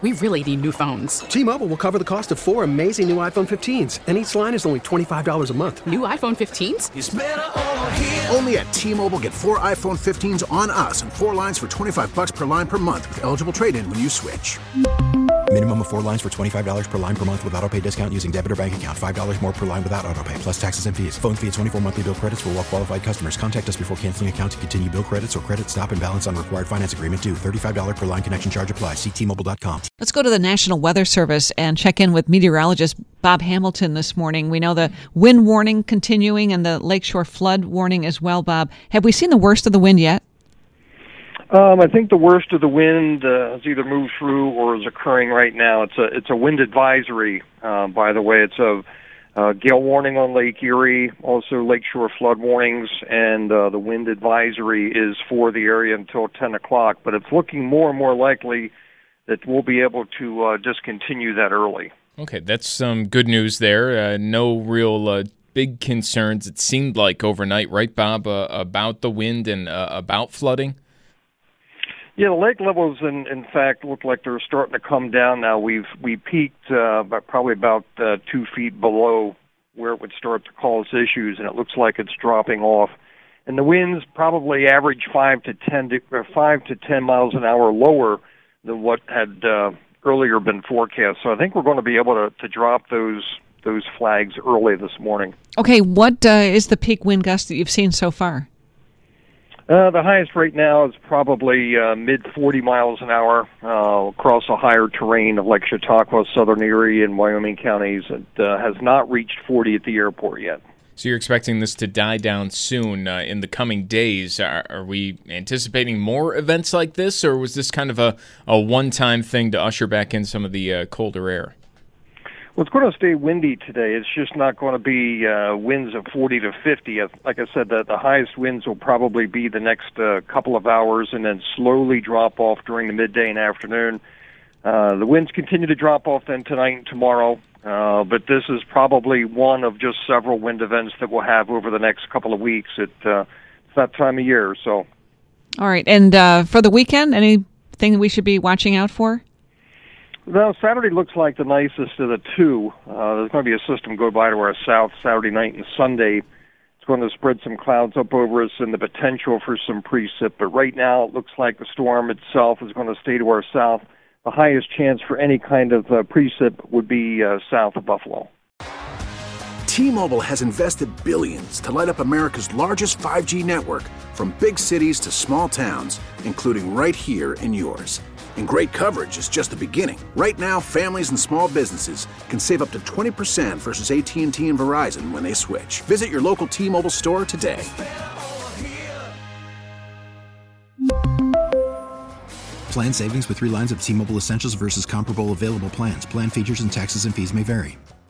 We really need new phones. T-Mobile will cover the cost of 4 amazing new iPhone 15s, and each line is only $25 a month. New iPhone 15s? It's better over here. Only at T-Mobile, get 4 iPhone 15s on us and 4 lines for $25 per line per month with eligible trade-in when you switch. Minimum of 4 lines for $25 per line per month with autopay discount using debit or bank account. $5 more per line without autopay, plus taxes and fees. Phone fee at 24 monthly bill credits for well-qualified customers. Contact us before canceling account to continue bill credits or credit stop and balance on required finance agreement due. $35 per line connection charge applies. See T-Mobile.com. Let's go to the National Weather Service and check in with meteorologist Bob Hamilton this morning. We know the wind warning continuing and the lakeshore flood warning as well, Bob. Have we seen the worst of the wind yet? I think the worst of the wind has either moved through or is occurring right now. It's a wind advisory, by the way. It's a gale warning on Lake Erie, also lakeshore flood warnings, and the wind advisory is for the area until 10 o'clock. But it's looking more and more likely that we'll be able to discontinue that early. Okay, that's some good news there. No real big concerns, it seemed like, overnight, right, Bob, about the wind and about flooding? Yeah, the lake levels, in fact, look like they're starting to come down now. We peaked probably about 2 feet below where it would start to cause issues, and it looks like it's dropping off. And the winds probably average 5 to 10 miles an hour lower than what had earlier been forecast. So I think we're going to be able to drop those flags early this morning. Okay, what is the peak wind gust that you've seen so far? The highest right now is probably mid-40 miles an hour across the higher terrain of Lake Chautauqua, Southern Erie, and Wyoming counties. It has not reached 40 at the airport yet. So you're expecting this to die down soon in the coming days. Are we anticipating more events like this, or was this kind of a one-time thing to usher back in some of the colder air? Well, it's going to stay windy today. It's just not going to be winds of 40 to 50. Like I said, the highest winds will probably be the next couple of hours and then slowly drop off during the midday and afternoon. The winds continue to drop off then tonight and tomorrow, but this is probably one of just several wind events that we'll have over the next couple of weeks. It's that time of year. So, all right. And for the weekend, anything that we should be watching out for? Well, Saturday looks like the nicest of the two. There's going to be a system go by to our south Saturday night and Sunday. It's going to spread some clouds up over us and the potential for some precip. But right now it looks like the storm itself is going to stay to our south. The highest chance for any kind of precip would be south of Buffalo. T-Mobile has invested billions to light up America's largest 5G network, from big cities to small towns, including right here in yours. And great coverage is just the beginning. Right now, families and small businesses can save up to 20% versus AT&T and Verizon when they switch. Visit your local T-Mobile store today. Plan savings with 3 lines of T-Mobile Essentials versus comparable available plans. Plan features and taxes and fees may vary.